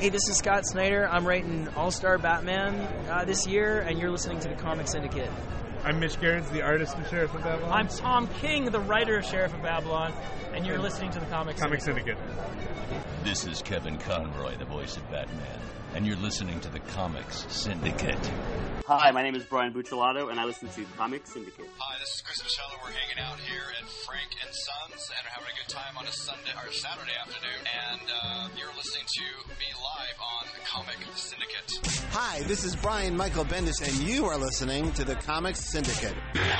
Hey, this is Scott Snyder. I'm writing All-Star Batman this year, and you're listening to the Comic Syndicate. I'm Mitch Gerrans, the artist of Sheriff of Babylon. I'm Tom King, the writer of Sheriff of Babylon, and you're listening to the Comic Syndicate. This is Kevin Conroy, the voice of Batman, and you're listening to the Comics Syndicate. Hi, my name is Brian Buccellato, and I listen to Comic Syndicate. Hi, this is Chris Michello. We're hanging out here at Frank and Sons and having a good time on a Sunday or Saturday afternoon. And you're listening to me live on the Comic Syndicate. Hi, this is Brian Michael Bendis, and you are listening to the Comic Syndicate.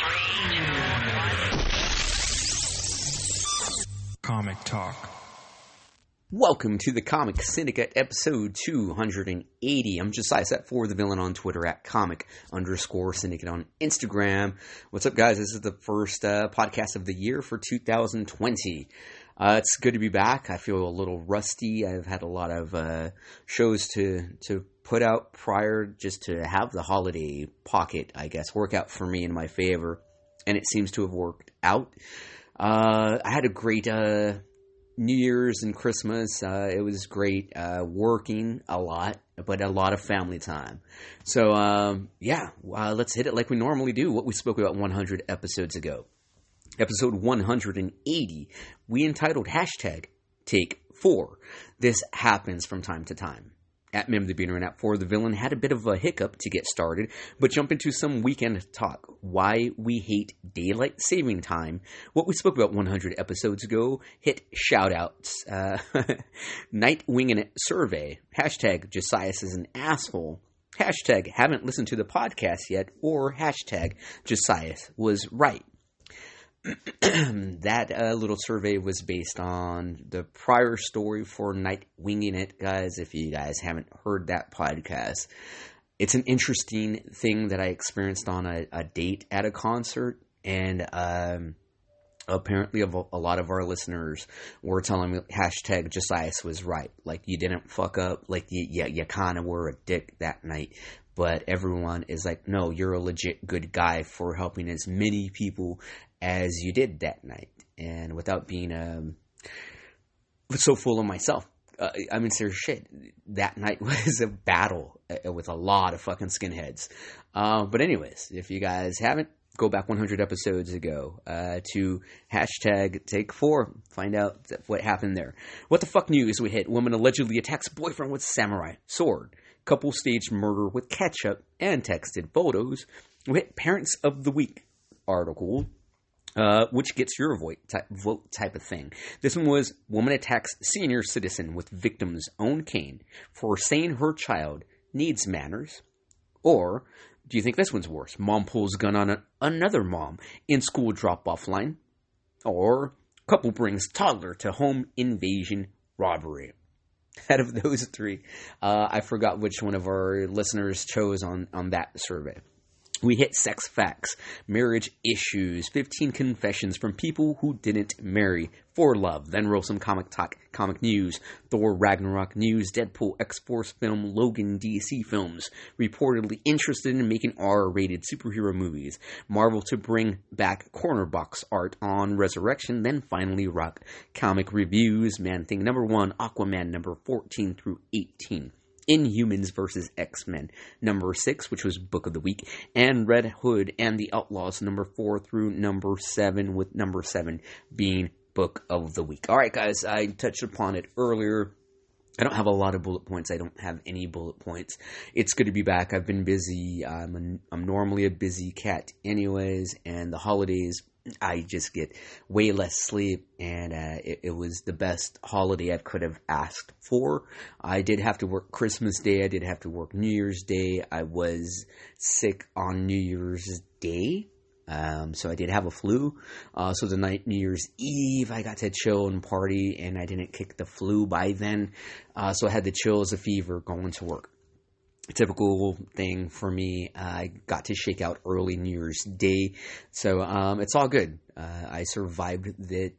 Comic Talk. Welcome to the Comic Syndicate, episode 280. I'm Josiah Set for the villain on Twitter at comic_syndicate on Instagram. What's up, guys? This is the first podcast of the year for 2020. It's good to be back. I feel a little rusty. I've had a lot of shows to put out prior just to have the holiday pocket, I guess, work out for me in my favor. And it seems to have worked out. I had a great New Year's and Christmas. It was great working a lot, but a lot of family time. So, let's hit it like we normally do, what we spoke about 100 episodes ago. Episode 180, we entitled hashtag Take 4. This happens from time to time. At Mim the Beaner and at For the Villain had a bit of a hiccup to get started, but jump into some weekend talk. Why we hate daylight saving time. What we spoke about 100 episodes ago. Hit shout-outs. Night Winging It survey. Hashtag Josias is an asshole. Hashtag haven't listened to the podcast yet. Or hashtag Josias was right. That little survey was based on the prior story for Night Winging It, guys. If you guys haven't heard that podcast, it's an interesting thing that I experienced on a date at a concert, and apparently a lot of our listeners were telling me hashtag Josias was right. Like, you didn't fuck up, like you kind of were a dick that night. But everyone is like, no, you're a legit good guy for helping as many people as you did that night. And without being so full of myself, I mean, serious shit, that night was a battle with a lot of fucking skinheads. But anyways, if you guys haven't, go back 100 episodes ago to hashtag Take 4. Find out what happened there. What the fuck news we hit? Woman allegedly attacks boyfriend with samurai sword. Couple staged murder with ketchup and texted photos. We hit Parents of the Week article, which gets your vote type of thing. This one was woman attacks senior citizen with victim's own cane for saying her child needs manners. Or do you think this one's worse? Mom pulls gun on another mom in school drop-off line. Or couple brings toddler to home invasion robbery. Out of those three, I forgot which one of our listeners chose on that survey. We hit sex facts, marriage issues, 15 confessions from people who didn't marry for love. Then roll some comic talk, comic news, Thor Ragnarok news, Deadpool X-Force film, Logan DC films, reportedly interested in making R-rated superhero movies, Marvel to bring back corner box art on Resurrection, then finally rock comic reviews, Man-Thing number 1, Aquaman number 14 through 18. Inhumans vs. X-Men, number 6, which was Book of the Week, and Red Hood and the Outlaws, number 4 through number 7, with number 7 being Book of the Week. Alright, guys, I touched upon it earlier. I don't have a lot of bullet points. I don't have any bullet points. It's good to be back. I've been busy. I'm normally a busy cat anyways, and the holidays, I just get way less sleep, and it was the best holiday I could have asked for. I did have to work Christmas Day. I did have to work New Year's Day. I was sick on New Year's Day, so I did have a flu. So the night New Year's Eve, I got to chill and party, and I didn't kick the flu by then. So I had the chills, the fever, going to work. Typical thing for me. I got to shake out early New Year's Day, so it's all good. I survived the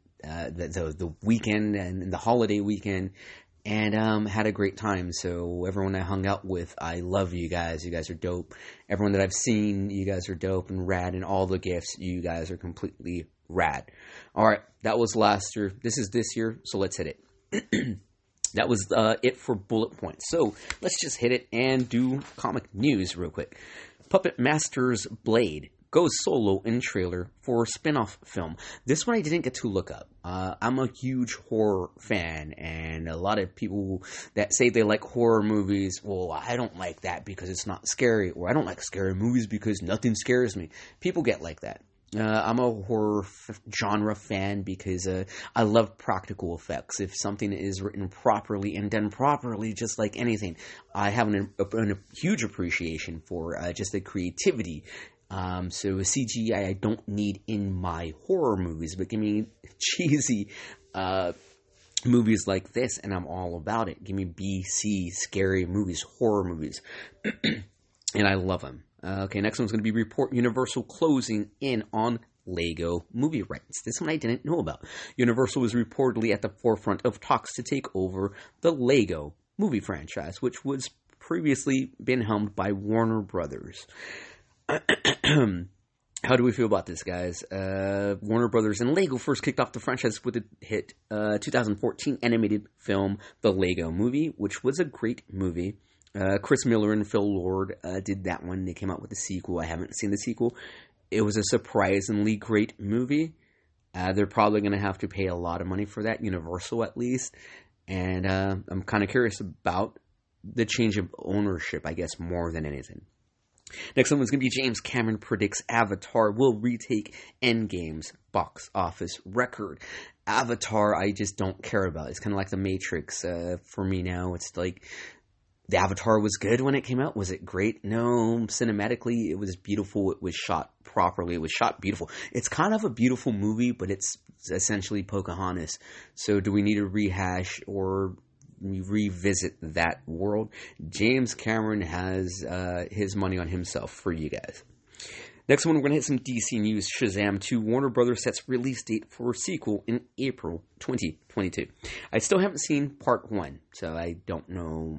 weekend and the holiday weekend, and had a great time. So everyone I hung out with, I love you guys. You guys are dope. Everyone that I've seen, you guys are dope and rad, and all the gifts, you guys are completely rad. All right, that was last year. This is this year, so let's hit it. That was it for bullet points. So let's just hit it and do comic news real quick. Puppet Masters Blade goes solo in trailer for spin-off film. This one I didn't get to look up. I'm a huge horror fan, and a lot of people that say they like horror movies, well, I don't like that because it's not scary, or I don't like scary movies because nothing scares me. People get like that. I'm a horror genre fan because I love practical effects. If something is written properly and done properly, just like anything, I have a huge appreciation for just the creativity. So CGI I don't need in my horror movies, but give me cheesy movies like this and I'm all about it. Give me BC scary movies, horror movies, and I love them. Okay, next one's going to be report Universal closing in on Lego movie rights. This one I didn't know about. Universal was reportedly at the forefront of talks to take over the Lego movie franchise, which was previously been helmed by Warner Brothers. How do we feel about this, guys? Warner Brothers and Lego first kicked off the franchise with a hit 2014 animated film, The Lego Movie, which was a great movie. Chris Miller and Phil Lord did that one. They came out with a sequel. I haven't seen the sequel. It was a surprisingly great movie. They're probably going to have to pay a lot of money for that, Universal at least. And I'm kind of curious about the change of ownership, I guess, more than anything. Next one is going to be James Cameron predicts Avatar will retake Endgame's box office record. Avatar, I just don't care about. It's kind of like The Matrix for me now. It's like the Avatar was good when it came out. Was it great? No. Cinematically, it was beautiful. It was shot properly. It was shot beautiful. It's kind of a beautiful movie, but it's essentially Pocahontas. So do we need to rehash or revisit that world? James Cameron has his money on himself for you guys. Next one, we're going to hit some DC news. Shazam 2, Warner Brothers sets release date for a sequel in April 2022. I still haven't seen part 1, so I don't know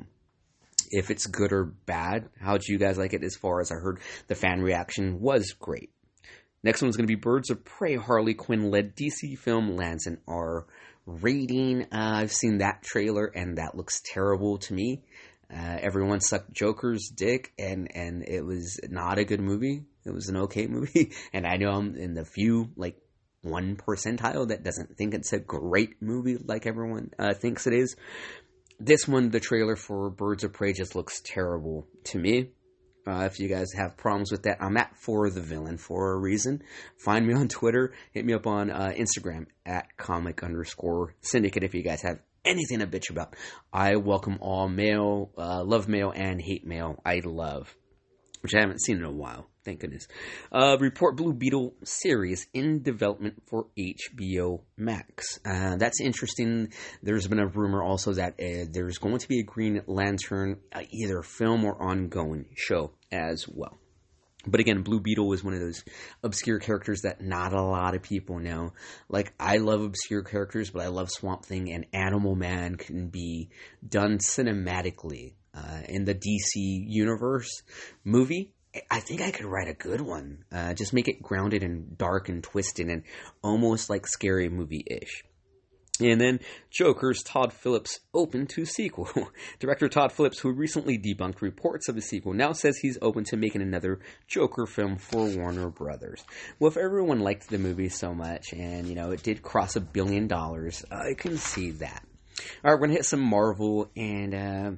if it's good or bad. How do you guys like it? As far as I heard, the fan reaction was great. Next one's going to be Birds of Prey, Harley Quinn-led DC film lands an R rating. I've seen that trailer, and that looks terrible to me. Everyone sucked Joker's dick, and it was not a good movie. It was an okay movie, and I know I'm in the few, like, 1 percentile that doesn't think it's a great movie like everyone thinks it is. This one, the trailer for Birds of Prey just looks terrible to me. If you guys have problems with that, I'm at For the Villain for a reason. Find me on Twitter. Hit me up on Instagram at comic_syndicate if you guys have anything to bitch about. I welcome all mail, love mail, and hate mail. I love, which I haven't seen in a while. Thank goodness. Report Blue Beetle series in development for HBO Max. That's interesting. There's been a rumor also that there's going to be a Green Lantern either film or ongoing show as well. But again, Blue Beetle is one of those obscure characters that not a lot of people know. Like, I love obscure characters, but I love Swamp Thing, and Animal Man can be done cinematically in the DC Universe movie. I think I could write a good one. Just make it grounded and dark and twisted and almost like Scary Movie-ish. And then Joker's Todd Phillips open to sequel. Director Todd Phillips, who recently debunked reports of a sequel, now says he's open to making another Joker film for Warner Brothers. Well, if everyone liked the movie so much and, you know, it did cross $1 billion, I can see that. All right, we're going to hit some Marvel and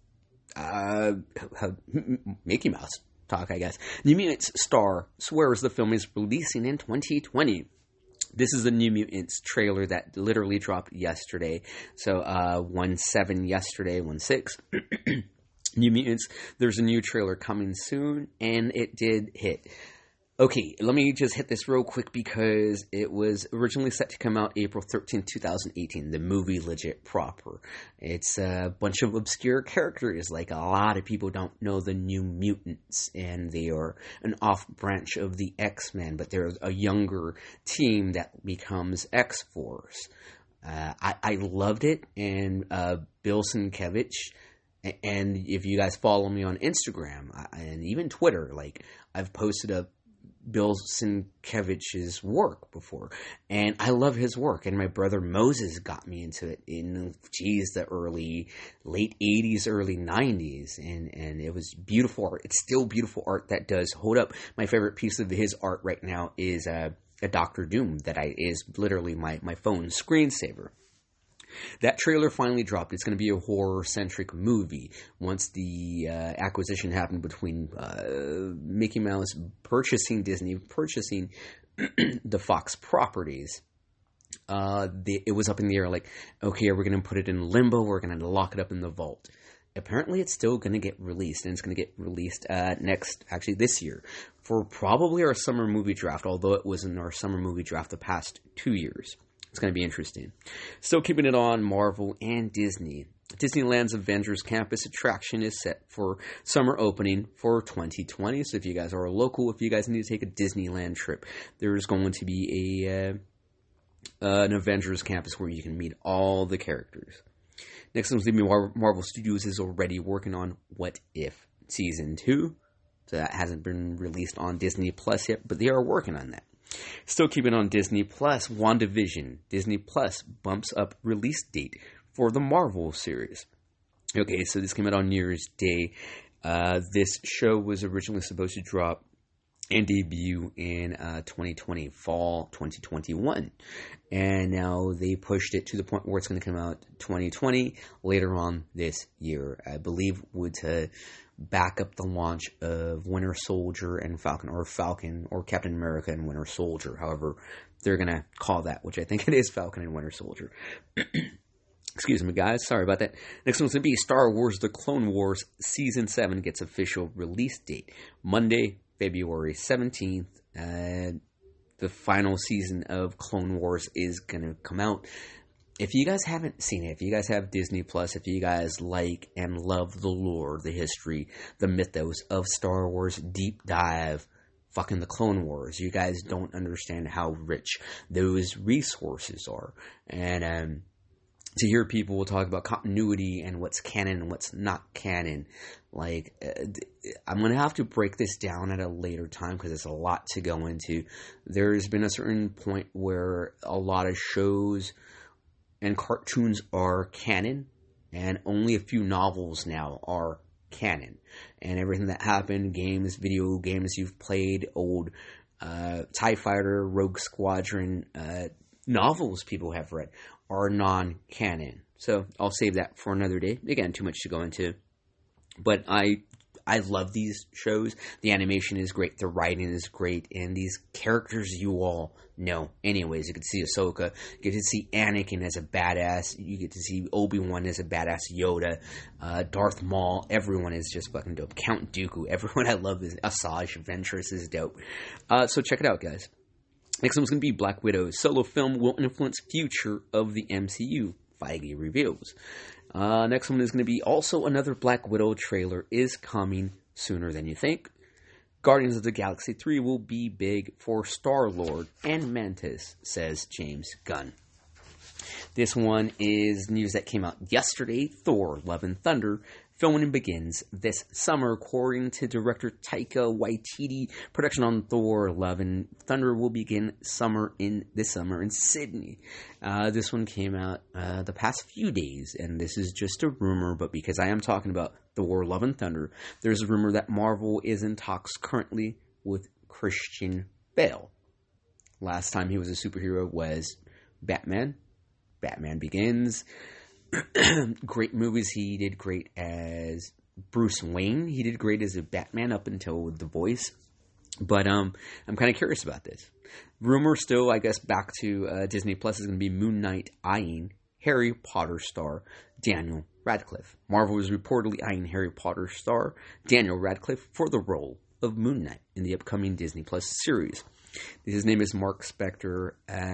Mickey Mouse talk, I guess. New Mutants star swears the film is releasing in 2020. This is the New Mutants trailer that literally dropped yesterday. So, 1/7 yesterday, 1/6. New Mutants, there's a new trailer coming soon, and it did hit. Okay, let me just hit this real quick because it was originally set to come out April 13, 2018, the movie legit proper. It's a bunch of obscure characters, like a lot of people don't know the New Mutants, and they are an off-branch of the X-Men, but they're a younger team that becomes X-Force. I loved it, and Bill Sienkiewicz, and if you guys follow me on Instagram and even Twitter, like, I've posted a Bill Sienkiewicz's work before, and I love his work. And my brother Moses got me into it in the late 80s, early 90s, and it was beautiful art. It's still beautiful art that does hold up. My favorite piece of his art right now is a Doctor Doom that is literally my phone screensaver. That trailer finally dropped. It's going to be a horror-centric movie. Once the acquisition happened between Mickey Mouse purchasing Disney, purchasing the Fox properties, it was up in the air like, okay, are we going to put it in limbo? We're going to lock it up in the vault. Apparently, it's still going to get released, and it's going to get released this year, for probably our summer movie draft, although it was in our summer movie draft the past 2 years. It's going to be interesting. Still keeping it on Marvel and Disney. Disneyland's Avengers Campus attraction is set for summer opening for 2020. So if you guys are local, if you guys need to take a Disneyland trip, there's going to be an Avengers Campus where you can meet all the characters. Next one's going to be Marvel Studios is already working on What If Season 2. So that hasn't been released on Disney Plus yet, but they are working on that. Still keeping on Disney Plus, WandaVision. Disney Plus bumps up release date for the Marvel series. Okay, so this came out on New Year's Day. This show was originally supposed to drop and debut in 2020, fall 2021. And now they pushed it to the point where it's going to come out 2020, later on this year. I believe would back up the launch of Winter Soldier and Falcon or Captain America and Winter Soldier. However, they're going to call that, which I think it is Falcon and Winter Soldier. Excuse me, guys. Sorry about that. Next one's going to be Star Wars The Clone Wars Season 7 gets official release date. Monday, February 17th. The final season of Clone Wars is going to come out. If you guys haven't seen it, if you guys have Disney Plus, if you guys like and love the lore, the history, the mythos of Star Wars, deep dive fucking the Clone Wars, you guys don't understand how rich those resources are. And to hear people talk about continuity and what's canon and what's not canon, like, I'm going to have to break this down at a later time because it's a lot to go into. There's been a certain point where a lot of shows and cartoons are canon, and only a few novels now are canon. And everything that happened, games, video games you've played, old TIE Fighter, Rogue Squadron, novels people have read, are non-canon. So I'll save that for another day. Again, too much to go into. But I love these shows. The animation is great. The writing is great. And these characters you all know. Anyways, you get to see Ahsoka. You get to see Anakin as a badass. You get to see Obi-Wan as a badass Yoda. Darth Maul. Everyone is just fucking dope. Count Dooku. Everyone I love is Asajj Ventress is dope. So check it out, guys. Next one's going to be Black Widow. Solo film will influence future of the MCU. Feige reveals. Next one is going to be also another Black Widow trailer is coming sooner than you think. Guardians of the Galaxy 3 will be big for Star-Lord and Mantis, says James Gunn. This one is news that came out yesterday. Thor: Love and Thunder filming begins this summer, according to director Taika Waititi. Production on Thor: Love and Thunder will begin this summer in Sydney. This one came out the past few days, and this is just a rumor, but because I am talking about Thor: Love and Thunder, there's a rumor that Marvel is in talks currently with Christian Bale. Last time he was a superhero was Batman Begins. Great movies. He did great as Bruce Wayne. He did great as a Batman up until The Voice. But I'm kind of curious about this. Rumor still, I guess, back to Disney Plus is going to be Moon Knight eyeing Harry Potter star Daniel Radcliffe. Marvel is reportedly eyeing Harry Potter star Daniel Radcliffe for the role of Moon Knight in the upcoming Disney Plus series. His name is Mark Spector.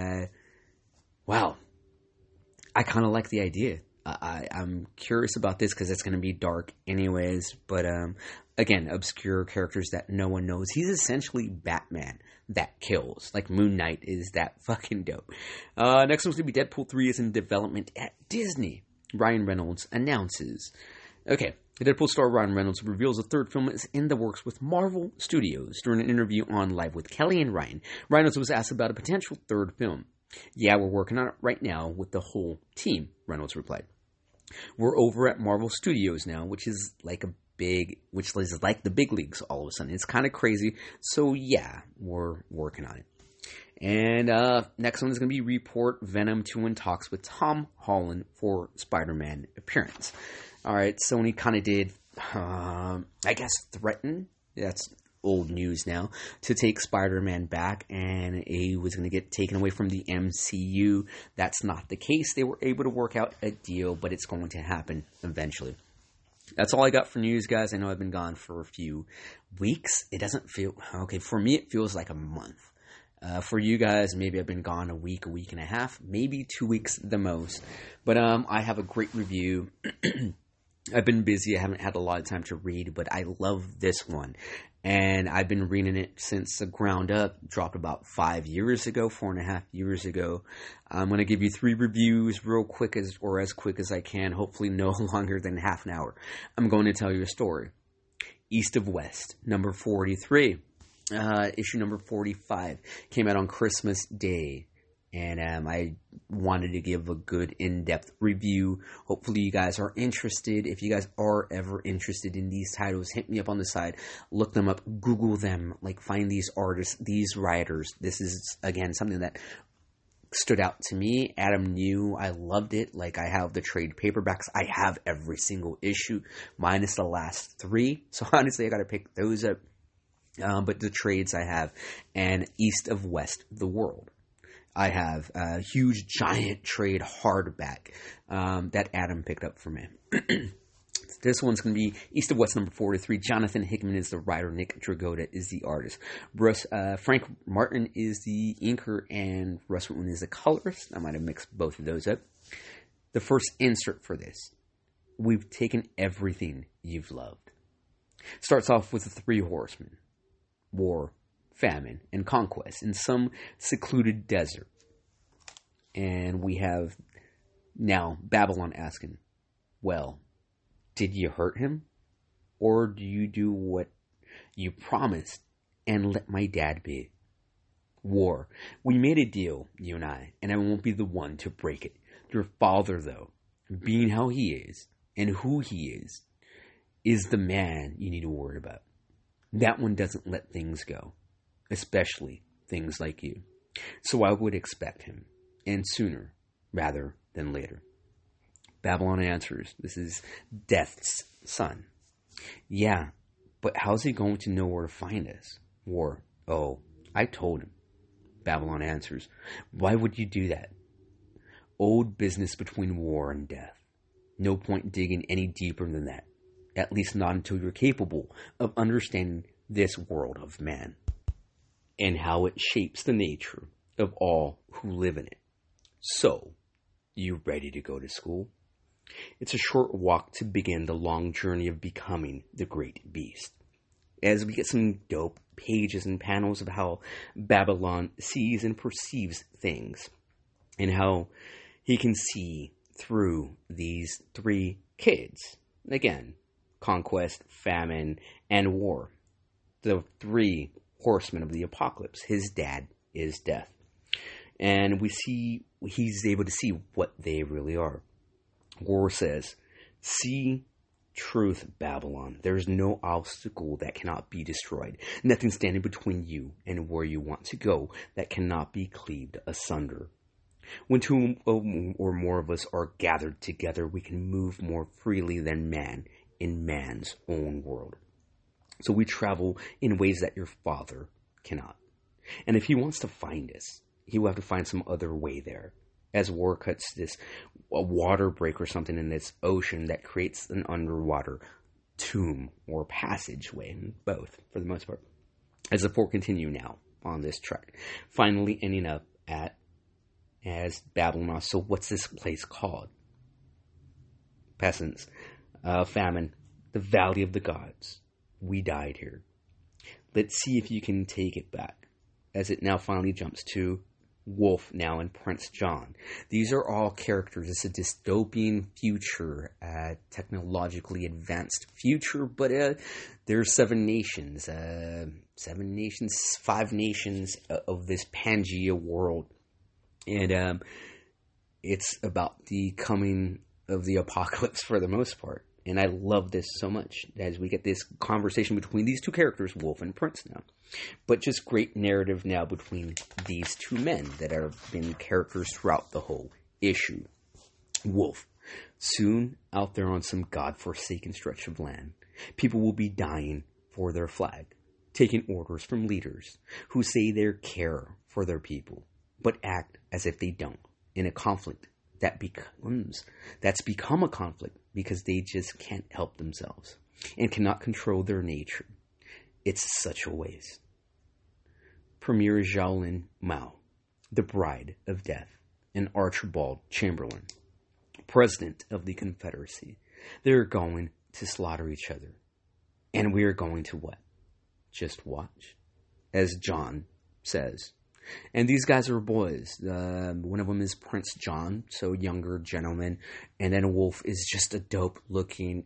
Wow. I kind of like the idea. I'm curious about this because it's going to be dark anyways. But again, obscure characters that no one knows. He's essentially Batman that kills. Like Moon Knight is that fucking dope. Next one's going to be Deadpool 3 is in development at Disney. Ryan Reynolds announces. Okay, Deadpool star Ryan Reynolds reveals a third film is in the works with Marvel Studios. During an interview on Live with Kelly and Ryan, Reynolds was asked about a potential third film. "Yeah, we're working on it right now with the whole team," Reynolds replied. "We're over at Marvel Studios now, which is like the big leagues all of a sudden. It's kind of crazy. So yeah, we're working on it." And next one is going to be report Venom 2 in talks with Tom Holland for Spider-Man appearance. All right, Sony kind of did, I guess, threaten. That's old news now, to take Spider-Man back, and he was going to get taken away from the MCU. That's not the case. They were able to work out a deal, but it's going to happen eventually. That's all I got for news, guys. I know I've been gone for a few weeks. It doesn't feel... Okay, for me, it feels like a month. For you guys, maybe I've been gone a week and a half, maybe 2 weeks the most. But I have a great review. I've been busy. I haven't had a lot of time to read, but I love this one. And I've been reading it since the ground up. Dropped about 4.5 years ago. I'm going to give you 3 reviews real quick as quick as I can. Hopefully no longer than half an hour. I'm going to tell you a story. East of West, number 43. Issue number 45 came out on Christmas Day. And I wanted to give a good in-depth review. Hopefully you guys are interested. If you guys are ever interested in these titles, hit me up on the side. Look them up. Google them. Find these artists, these writers. This is, again, something that stood out to me. Adam knew I loved it. I have the trade paperbacks. I have every single issue, minus the last 3. So honestly, I got to pick those up. But the trades I have. And East of West, The World. I have a huge, giant trade hardback that Adam picked up for me. This one's going to be East of West number 43. Jonathan Hickman is the writer. Nick Dragotta is the artist. Frank Martin is the inker, and Russ Whitman is the colorist. I might have mixed both of those up. The first insert for this. We've taken everything you've loved. Starts off with the 3 horsemen. War, famine, and conquest in some secluded desert. And we have now Babylon asking, well, did you hurt him? Or do you do what you promised and let my dad be? War, we made a deal, you and I won't be the one to break it. Your father, though, being how he is and who he is the man you need to worry about. That one doesn't let things go. Especially things like you. So I would expect him, and sooner rather than later. Babylon answers, this is Death's son. Yeah, but how's he going to know where to find us? War, oh, I told him. Babylon answers, why would you do that? Old business between War and Death. No point digging any deeper than that. At least not until you're capable of understanding this world of man. And how it shapes the nature of all who live in it. So, you ready to go to school? It's a short walk to begin the long journey of becoming the great beast. As we get some dope pages and panels of how Babylon sees and perceives things. And how he can see through these 3 kids. Again, conquest, famine, and war. The 3 horsemen of the apocalypse. His dad is Death. And he's able to see what they really are. War says, see truth, Babylon. There is no obstacle that cannot be destroyed. Nothing standing between you and where you want to go that cannot be cleaved asunder. When 2 or more of us are gathered together, we can move more freely than man in man's own world. So we travel in ways that your father cannot. And if he wants to find us, he will have to find some other way there. As War cuts a water break or something in this ocean that creates an underwater tomb or passageway, both for the most part. As the 4 continue now on this track, finally ending up as Babylon. So what's this place called? Peasants, famine, the Valley of the Gods. We died here. Let's see if you can take it back. As it now finally jumps to Wolf now, and Prince John. These are all characters. It's a dystopian future, technologically advanced future, but there's 5 nations of this Pangea world. And it's about the coming of the apocalypse for the most part. And I love this so much as we get this conversation between these two characters, Wolf and Prince now. But just great narrative now between these two men that have been characters throughout the whole issue. Wolf. Soon, out there on some godforsaken stretch of land, people will be dying for their flag, taking orders from leaders who say they care for their people, but act as if they don't, in a conflict that's become a conflict because they just can't help themselves and cannot control their nature. It's such a waste. Premier Xiaolin Mao, the Bride of Death, and Archibald Chamberlain, President of the Confederacy. They're going to slaughter each other. And we're going to what? Just watch. As John says. And these guys are boys. One of them is Prince John, so younger gentleman. And then Wolf is just a dope-looking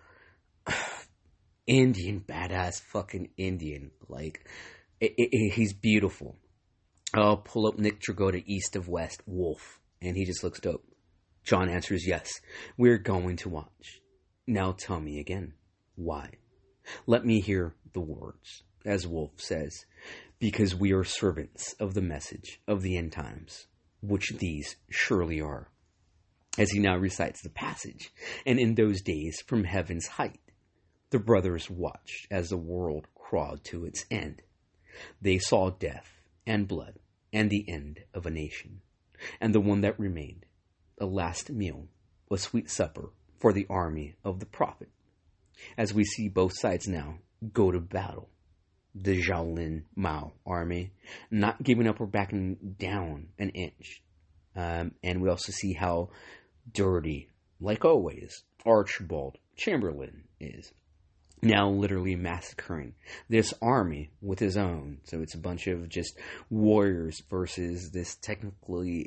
Indian, badass fucking Indian. Like, he's beautiful. I'll pull up Nick Dragotta, East of West, Wolf. And he just looks dope. John answers, yes, we're going to watch. Now tell me again, why? Let me hear the words, as Wolf says. Because we are servants of the message of the end times, which these surely are. As he now recites the passage, and in those days from heaven's height, the brothers watched as the world crawled to its end. They saw death and blood and the end of a nation, and the one that remained, the last meal, a sweet supper for the army of the prophet. As we see both sides now go to battle. The Xiaolin Mao army, not giving up or backing down an inch. And we also see how dirty, like always, Archibald Chamberlain is. Now literally massacring this army with his own. So it's a bunch of just warriors versus this technologically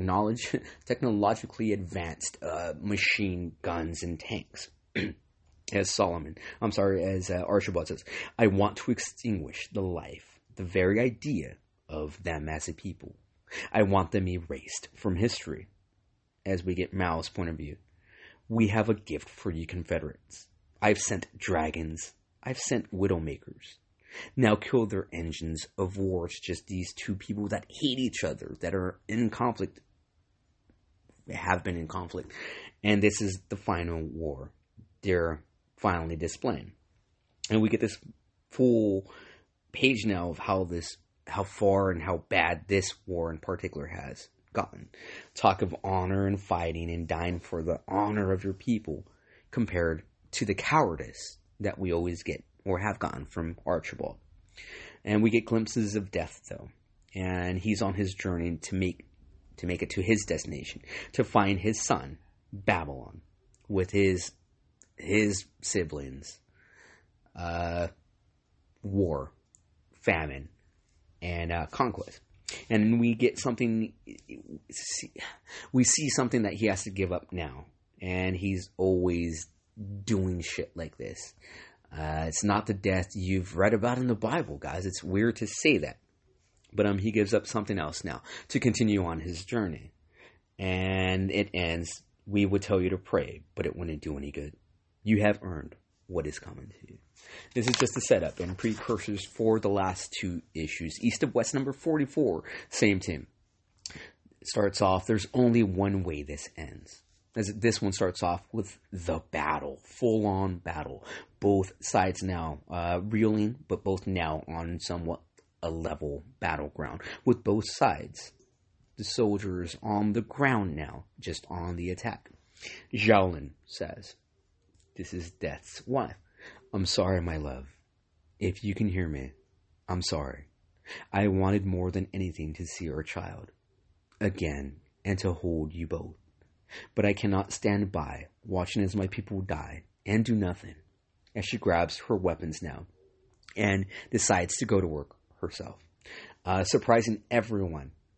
advanced machine guns and tanks. As Archibald says, I want to extinguish the life, the very idea of them as a people. I want them erased from history. As we get Mao's point of view, we have a gift for you Confederates. I've sent dragons. I've sent widowmakers. Now kill their engines of war. It's just these two people that hate each other, that are in conflict, have been in conflict. And this is the final war. They're finally displaying. And we get this full page now of how far and how bad this war in particular has gotten. Talk of honor and fighting and dying for the honor of your people compared to the cowardice that we always get or have gotten from Archibald. And we get glimpses of death though. And he's on his journey to make it to his destination, to find his son, Babylon, with his siblings, war, famine, and conquest. And we get something, we see something that he has to give up now. And he's always doing shit like this. It's not the death you've read about in the Bible, guys. It's weird to say that. But he gives up something else now to continue on his journey. And it ends, we would tell you to pray, but it wouldn't do any good. You have earned what is coming to you. This is just a setup and precursors for the last two issues. East of West number 44, same team. It starts off, there's only one way this ends. As this one starts off with the battle, full-on battle. Both sides now reeling, but both now on somewhat a level battleground. With both sides, the soldiers on the ground now, just on the attack. Xiaolin says, this is Death's wife. I'm sorry, my love. If you can hear me, I'm sorry. I wanted more than anything to see our child again and to hold you both. But I cannot stand by watching as my people die and do nothing. As she grabs her weapons now and decides to go to work herself. Surprising everyone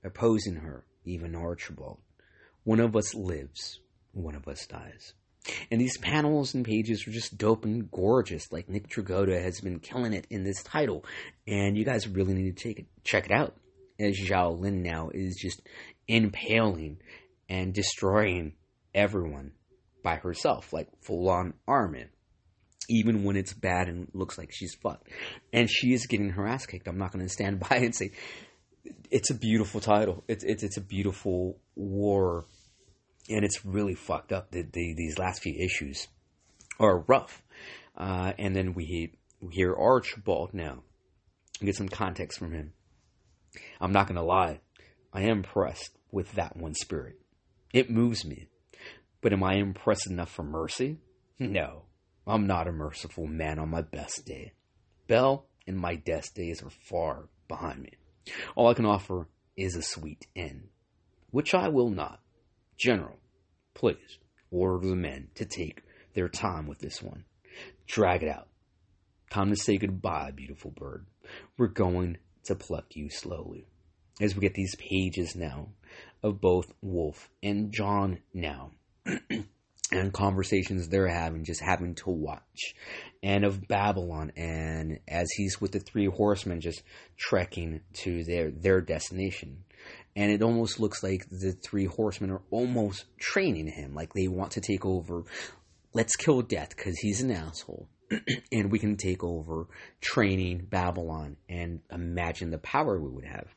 opposing her, even Archibald. One of us lives, one of us dies. And these panels and pages are just dope and gorgeous. Like Nick Dragotta has been killing it in this title. And you guys really need to check it out. As Zhao Lin now is just impaling and destroying everyone by herself. Like full-on Armin. Even when it's bad and looks like she's fucked. And she is getting her ass kicked. I'm not going to stand by and say... It's a beautiful title. It's a beautiful war. And it's really fucked up. These last few issues are rough. And then we hear Archibald now. Get some context from him. I'm not going to lie. I am impressed with that one spirit. It moves me. But am I impressed enough for mercy? No. I'm not a merciful man on my best day. Bell and my best days are far behind me. All I can offer is a sweet end. Which I will not. General, please order the men to take their time with this one. Drag it out. Time to say goodbye, beautiful bird. We're going to pluck you slowly. As we get these pages now of both Wolf and John now. And conversations they're having, just having to watch. And of Babylon, and as he's with the three horsemen just trekking to their destination. And it almost looks like the three horsemen are almost training him. Like they want to take over. Let's kill Death because he's an asshole. And we can take over training Babylon and imagine the power we would have.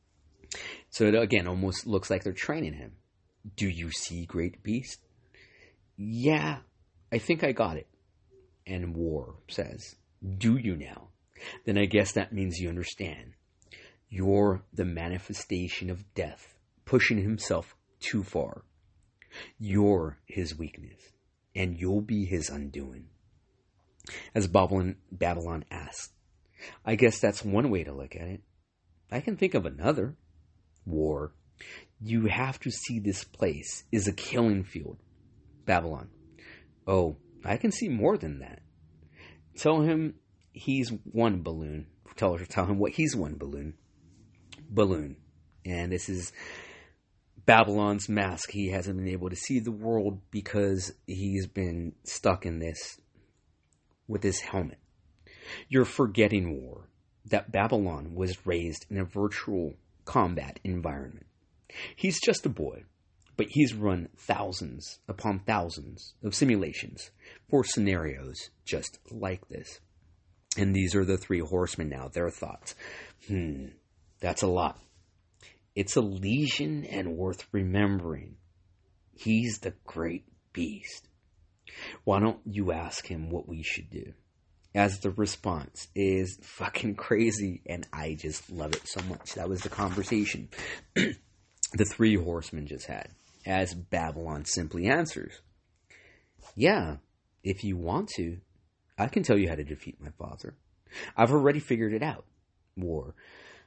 So it again almost looks like they're training him. Do you see, great beast? Yeah, I think I got it. And War says, do you now? Then I guess that means you understand. You're the manifestation of Death, pushing himself too far. You're his weakness, and you'll be his undoing. As Babylon asks, I guess that's one way to look at it. I can think of another. War, you have to see this place is a killing field. Babylon, oh, I can see more than that. Tell him he's one balloon. Tell him what he's one balloon. Balloon. And this is Babylon's mask. He hasn't been able to see the world because he's been stuck in this with his helmet. You're forgetting, War, that Babylon was raised in a virtual combat environment. He's just a boy. But he's run thousands upon thousands of simulations for scenarios just like this. And these are the three horsemen now, their thoughts. That's a lot. It's a lesion and worth remembering. He's the great beast. Why don't you ask him what we should do? As the response is fucking crazy, and I just love it so much. That was the conversation the three horsemen just had. As Babylon simply answers, yeah, if you want to, I can tell you how to defeat my father. I've already figured it out. War.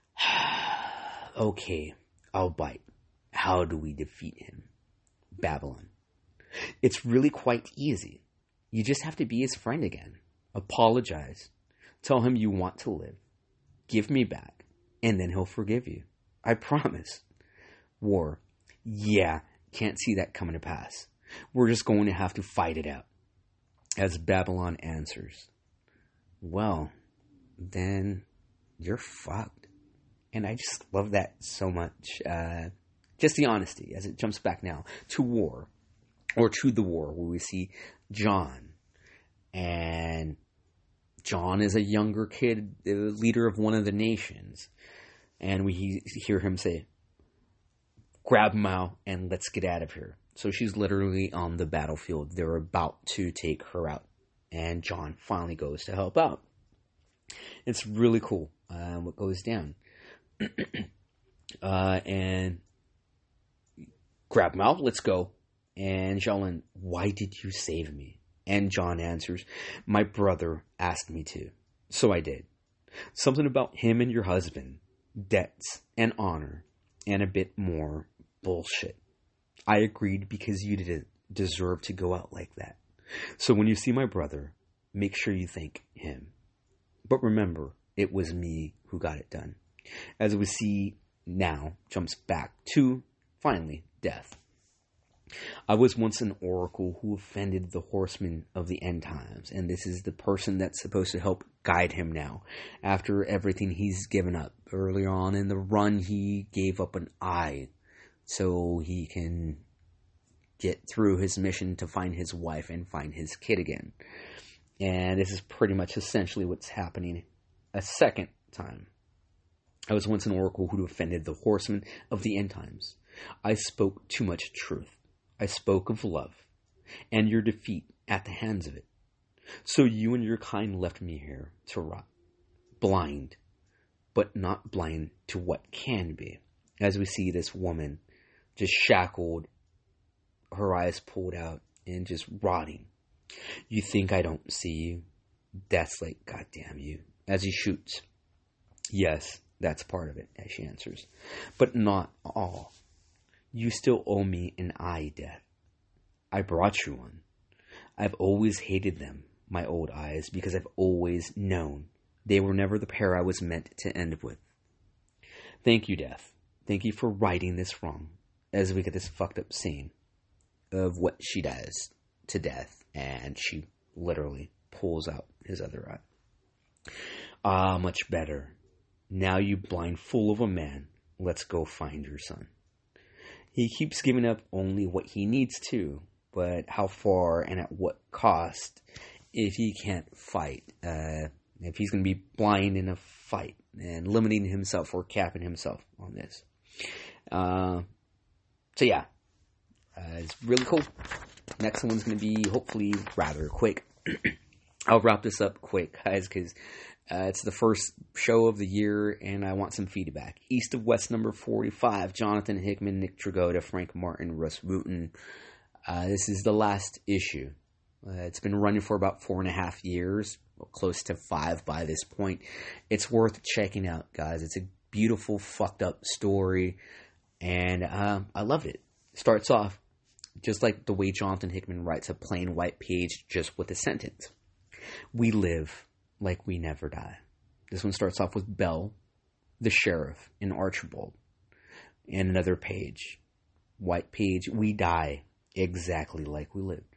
Okay, I'll bite. How do we defeat him? Babylon. It's really quite easy. You just have to be his friend again. Apologize. Tell him you want to live. Give me back. And then he'll forgive you. I promise. War. Yeah. Can't see that coming to pass. We're just going to have to fight it out. As Babylon answers, well, then you're fucked. And I just love that so much. Just the honesty as it jumps back now to War, or to the war, where we see John. And John is a younger kid, the leader of one of the nations. And we hear him say, grab Mao and let's get out of here. So she's literally on the battlefield. They're about to take her out. And John finally goes to help out. It's really cool what goes down. And grab Mao, let's go. And Xiaolin, why did you save me? And John answers, my brother asked me to. So I did. Something about him and your husband, debts and honor, and a bit more bullshit. I agreed because you didn't deserve to go out like that. So when you see my brother, make sure you thank him. But remember, it was me who got it done. As we see now jumps back to, finally, death. I was once an oracle who offended the horsemen of the end times, and this is the person that's supposed to help guide him now, after everything he's given up. Earlier on in the run, he gave up an eye so he can get through his mission to find his wife and find his kid again. And this is pretty much essentially what's happening a second time. I was once an oracle who offended the horsemen of the end times. I spoke too much truth. I spoke of love and your defeat at the hands of it. So you and your kind left me here to rot, blind, but not blind to what can be. As we see this woman just shackled, her eyes pulled out, and just rotting. You think I don't see you? Death's like, God damn you, as he shoots. Yes, that's part of it, as she answers, but not all. You still owe me an eye, Death. I brought you one. I've always hated them, my old eyes, because I've always known they were never the pair I was meant to end with. Thank you, Death. Thank you for righting this wrong, as we get this fucked up scene of what she does to Death, and she literally pulls out his other eye. Ah, much better. Now you blind fool of a man, let's go find your son. He keeps giving up only what he needs to, but how far and at what cost if he can't fight? If he's going to be blind in a fight and limiting himself or capping himself on this. So yeah, it's really cool. Next one's going to be hopefully rather quick. I'll wrap this up quick, guys, because it's the first show of the year, and I want some feedback. East of West number 45, Jonathan Hickman, Nick Tragoda, Frank Martin, Russ Wooten. This is the last issue. It's been running for about 4.5 years, close to 5 by this point. It's worth checking out, guys. It's a beautiful, fucked up story, and I loved it. Starts off just like the way Jonathan Hickman writes a plain white page just with a sentence. We live like we never die. This one starts off with Belle, the sheriff, and Archibald. And another page, white page, we die exactly like we lived.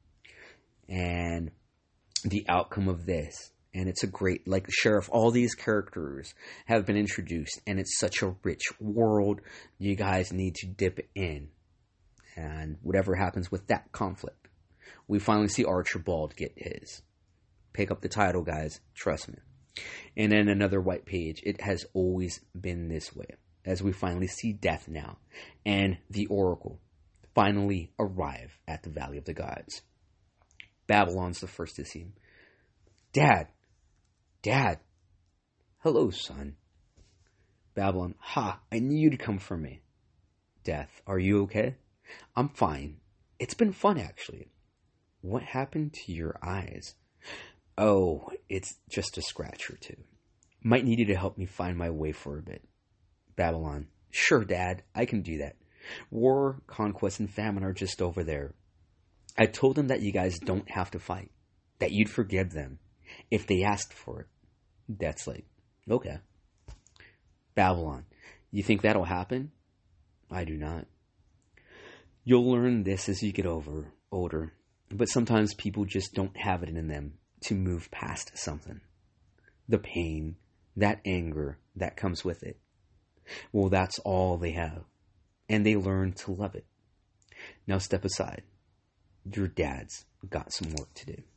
And the outcome of this, and it's a great, like the sheriff, all these characters have been introduced, and it's such a rich world. You guys need to dip in. And whatever happens with that conflict, we finally see Archibald get his. Pick up the title, guys. Trust me. And then another white page. It has always been this way. As we finally see Death now. And the Oracle finally arrive at the Valley of the Gods. Babylon's the first to see him. Dad. Dad. Hello, son. Babylon. Ha, I knew you'd come for me. Death. Are you okay? I'm fine. It's been fun, actually. What happened to your eyes? Oh, it's just a scratch or two. Might need you to help me find my way for a bit. Babylon. Sure, Dad. I can do that. War, conquest, and famine are just over there. I told them that you guys don't have to fight. That you'd forgive them if they asked for it. Death's like, okay. Babylon. You think that'll happen? I do not. You'll learn this as you get older. But sometimes people just don't have it in them to move past something. The pain, that anger that comes with it. Well, that's all they have. And they learn to love it. Now step aside. Your dad's got some work to do.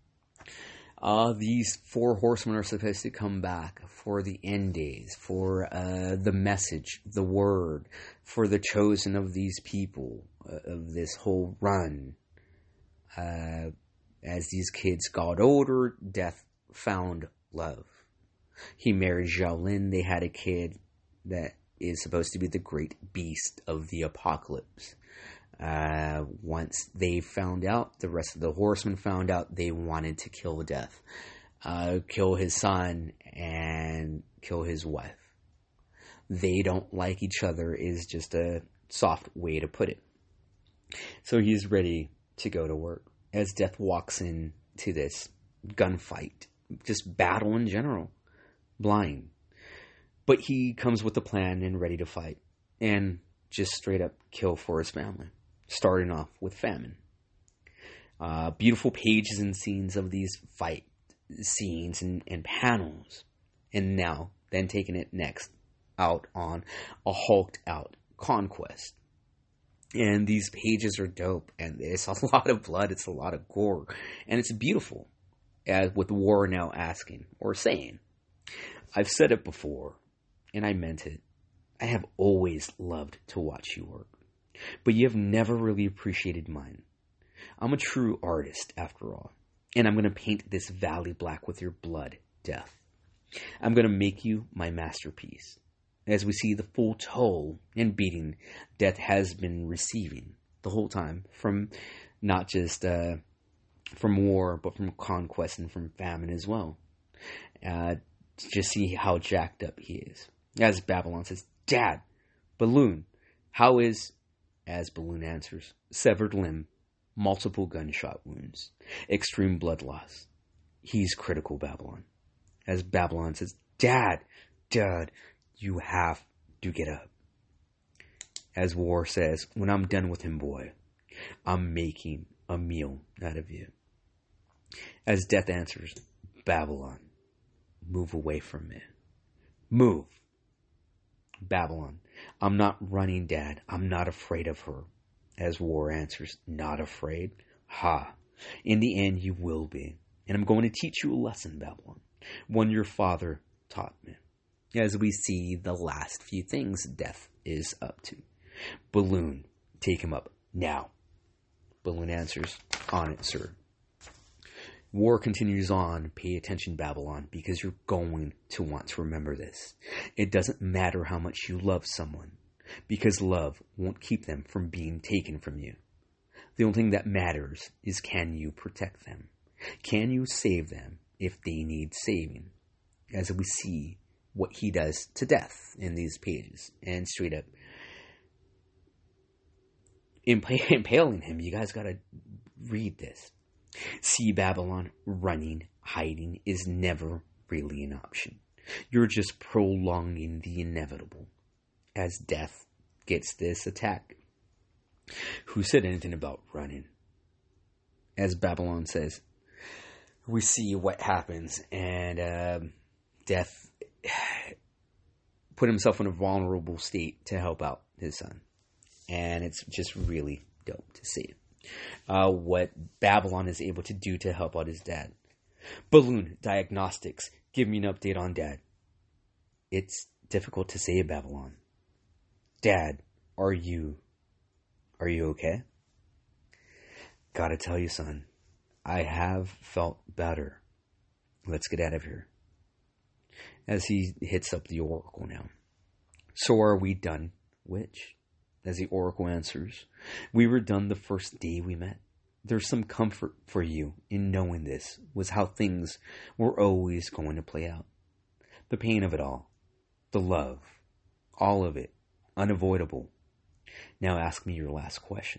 These 4 horsemen are supposed to come back for the end days, for the message, the word, for the chosen of these people, of this whole run. As these kids got older, Death found love. He married Xiaolin. They had a kid that is supposed to be the great beast of the apocalypse. Once they found out, the rest of the horsemen found out, they wanted to kill Death. Kill his son and kill his wife. They don't like each other is just a soft way to put it. So he's ready to go to work. As Death walks into this gunfight, just battle in general, blind. But he comes with a plan and ready to fight. And just straight up kill for his family. Starting off with famine. Beautiful pages and scenes of these fight scenes and panels. And now, then taking it next out on a hulked out conquest. And these pages are dope. And it's a lot of blood. It's a lot of gore. And it's beautiful. As with War now asking or saying, I've said it before, and I meant it. I have always loved to watch you work, but you have never really appreciated mine. I'm a true artist, after all, and I'm going to paint this valley black with your blood, Death. I'm going to make you my masterpiece. As we see the full toll and beating Death has been receiving the whole time, from not just from war, but from conquest and from famine as well. Just see how jacked up he is. As Babylon says, Dad, Balloon, how is, as Balloon answers, severed limb, multiple gunshot wounds, extreme blood loss. He's critical, Babylon. As Babylon says, Dad, you have to get up. As War says, when I'm done with him, boy, I'm making a meal out of you. As Death answers, Babylon, move away from me. Move. Babylon, I'm not running, Dad. I'm not afraid of her. As War answers, not afraid? Ha. In the end, you will be. And I'm going to teach you a lesson, Babylon. One your father taught me. As we see the last few things Death is up to. Balloon, take him up now. Balloon answers, on it, sir. War continues on. Pay attention, Babylon, because you're going to want to remember this. It doesn't matter how much you love someone, because love won't keep them from being taken from you. The only thing that matters is, can you protect them? Can you save them if they need saving? As we see what he does to Death in these pages, and straight up impaling him. You guys gotta read this. See, Babylon, running, hiding is never really an option. You're just prolonging the inevitable. As Death gets this attack. Who said anything about running? As Babylon says, we see what happens, and Death put himself in a vulnerable state to help out his son. And it's just really dope to see what Babylon is able to do to help out his dad. Balloon Diagnostics, give me an update on Dad. It's difficult to say, Babylon. Dad, are you okay? Gotta tell you, son, I have felt better. Let's get out of here. As he hits up the Oracle now. So are we done, Witch? As the Oracle answers, we were done the first day we met. There's some comfort for you in knowing this was how things were always going to play out. The pain of it all, the love, all of it, unavoidable. Now ask me your last question.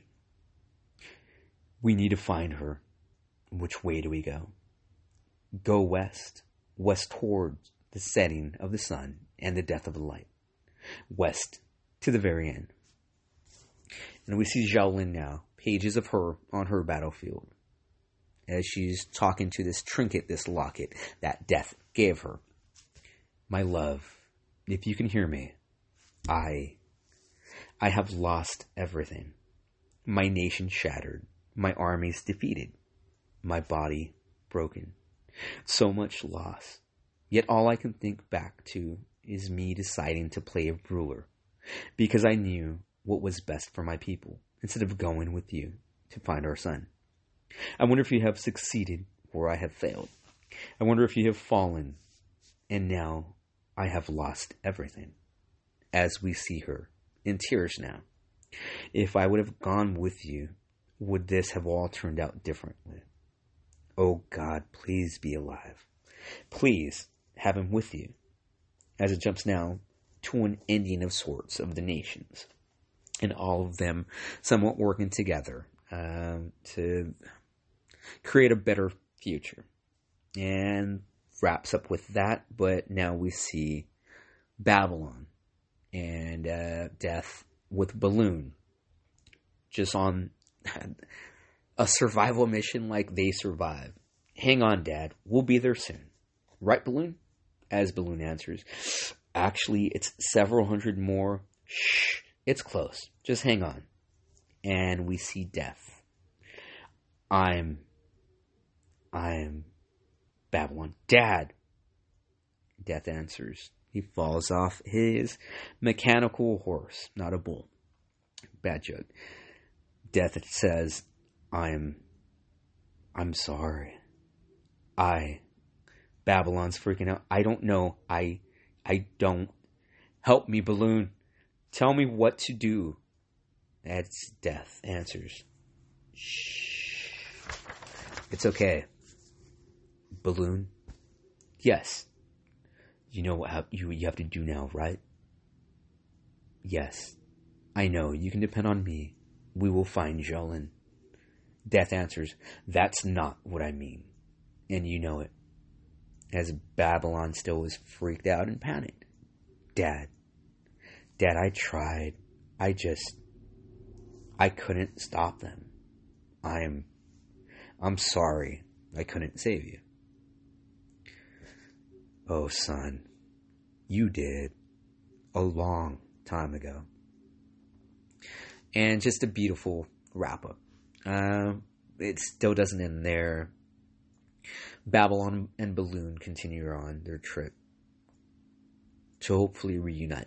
We need to find her. Which way do we go? Go west towards the setting of the sun and the death of the light. West to the very end. And we see Xiaolin now, pages of her on her battlefield, as she's talking to this trinket, this locket that Death gave her. My love, if you can hear me, I have lost everything. My nation shattered, my armies defeated, my body broken. So much loss. Yet all I can think back to is me deciding to play a ruler, because I knew what was best for my people, instead of going with you to find our son. I wonder if you have succeeded where I have failed. I wonder if you have fallen, and now I have lost everything. As we see her, in tears now. If I would have gone with you, would this have all turned out differently? Oh God, please be alive. Please have him with you. As it jumps now to an ending of sorts of the nations. And all of them somewhat working together to create a better future. And wraps up with that, but now we see Babylon and Death with Balloon, just on a survival mission like they survived. Hang on, Dad. We'll be there soon. Right, Balloon? As Balloon answers, actually, it's several hundred more. Shh, it's close. Just hang on. And we see Death. I'm Babylon. Dad! Death answers. He falls off his mechanical horse, not a bull. Bad joke. Death says, I'm sorry. Babylon's freaking out. I don't know. I don't. Help me, Balloon. Tell me what to do. That's Death answers. Shh. It's okay. Balloon? Yes. You know what you have to do now, right? Yes. I know. You can depend on me. We will find Jolin. Death answers, that's not what I mean. And you know it. As Babylon still is freaked out and panicked. Dad, I tried. I couldn't stop them. I'm sorry I couldn't save you. Oh, son, you did a long time ago. And just a beautiful wrap-up. It still doesn't end there. Babylon and Balloon continue on their trip to hopefully reunite.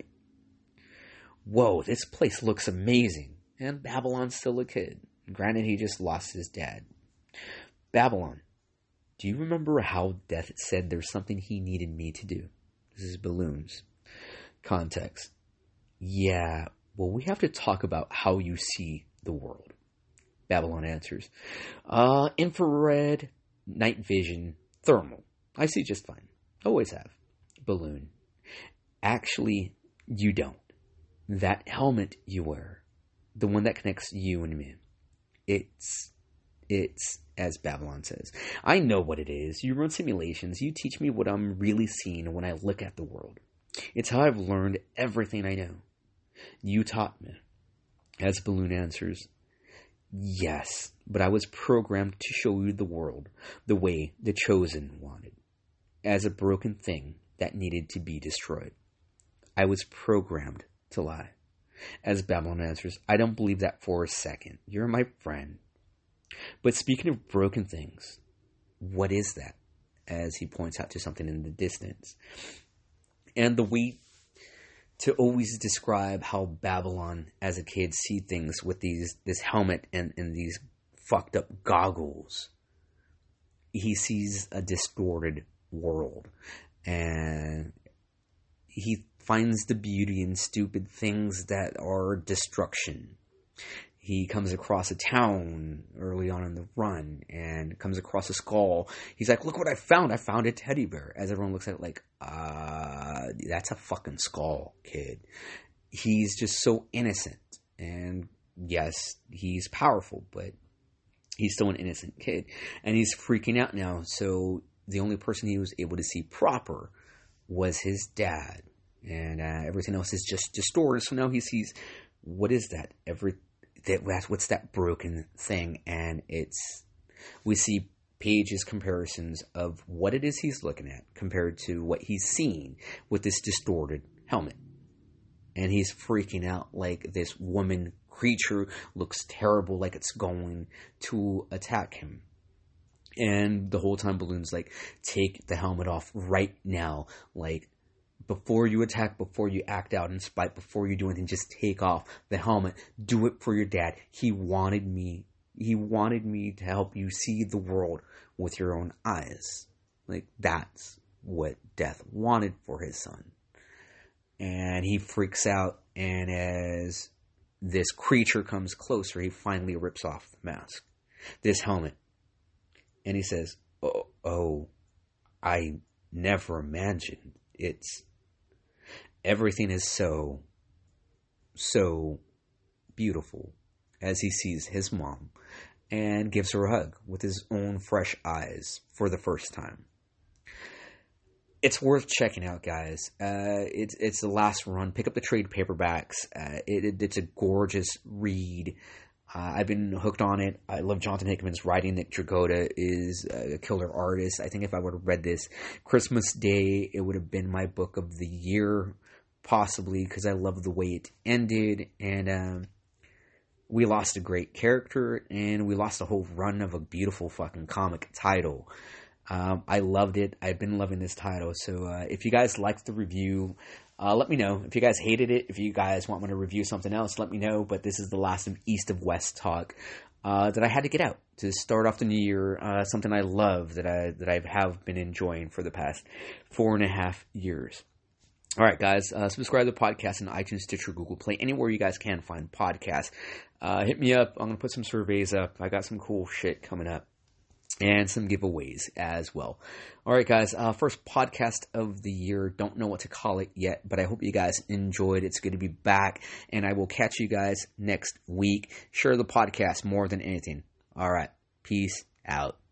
Whoa, this place looks amazing. And Babylon's still a kid. Granted, he just lost his dad. Babylon, do you remember how Death said there's something he needed me to do? This is Balloon's context. Yeah, well, we have to talk about how you see the world. Babylon answers. Infrared, night vision, thermal. I see just fine. Always have. Balloon. Actually, you don't. That helmet you wear, the one that connects you and me, it's, as Babylon says, I know what it is. You run simulations. You teach me what I'm really seeing when I look at the world. It's how I've learned everything I know. You taught me. As Balloon answers, yes, but I was programmed to show you the world the way the Chosen wanted, as a broken thing that needed to be destroyed. I was programmed to lie. As Babylon answers, I don't believe that for a second. You're my friend. But speaking of broken things, what is that? As he points out to something in the distance. And the way to always describe how Babylon as a kid see things with this helmet and these fucked up goggles. He sees a distorted world. And he finds the beauty in stupid things that are destruction. He comes across a town early on in the run and comes across a skull. He's like, look what I found. I found a teddy bear. As everyone looks at it like, that's a fucking skull, kid. He's just so innocent. And yes, he's powerful, but he's still an innocent kid. And he's freaking out now. So the only person he was able to see proper was his dad. And everything else is just distorted. So now he sees, what is that? What's that broken thing? And we see Page's comparisons of what it is he's looking at compared to what he's seeing with this distorted helmet. And he's freaking out like this woman creature looks terrible, like it's going to attack him. And the whole time Balloon's like, take the helmet off right now. Like, before you attack, before you act out in spite, before you do anything, just take off the helmet. Do it for your dad. He wanted me to help you see the world with your own eyes. Like, that's what Death wanted for his son. And he freaks out, and as this creature comes closer, he finally rips off the mask, this helmet. And he says, oh, I never imagined. Everything is so beautiful, as he sees his mom and gives her a hug with his own fresh eyes for the first time. it's worth checking out, guys. It's the last run. Pick up the trade paperbacks. It's a gorgeous read. I've been hooked on it. I love Jonathan Hickman's writing. Nick Dragotta is a killer artist. I think if I would have read this Christmas Day, it would have been my book of the year, possibly, because I love the way it ended. And we lost a great character, and we lost a whole run of a beautiful fucking comic title. I loved it. I've been loving this title. So if you guys liked the review, let me know. If you guys hated it, if you guys want me to review something else, let me know. But this is the last of East of West talk that I had to get out to start off the new year. Something I love that I have been enjoying for the past 4.5 years. All right, guys, subscribe to the podcast on iTunes, Stitcher, Google Play, anywhere you guys can find podcasts. Hit me up. I'm going to put some surveys up. I got some cool shit coming up. And some giveaways as well. All right, guys. First podcast of the year. Don't know what to call it yet, but I hope you guys enjoyed. It's good to be back, and I will catch you guys next week. Share the podcast more than anything. All right. Peace out.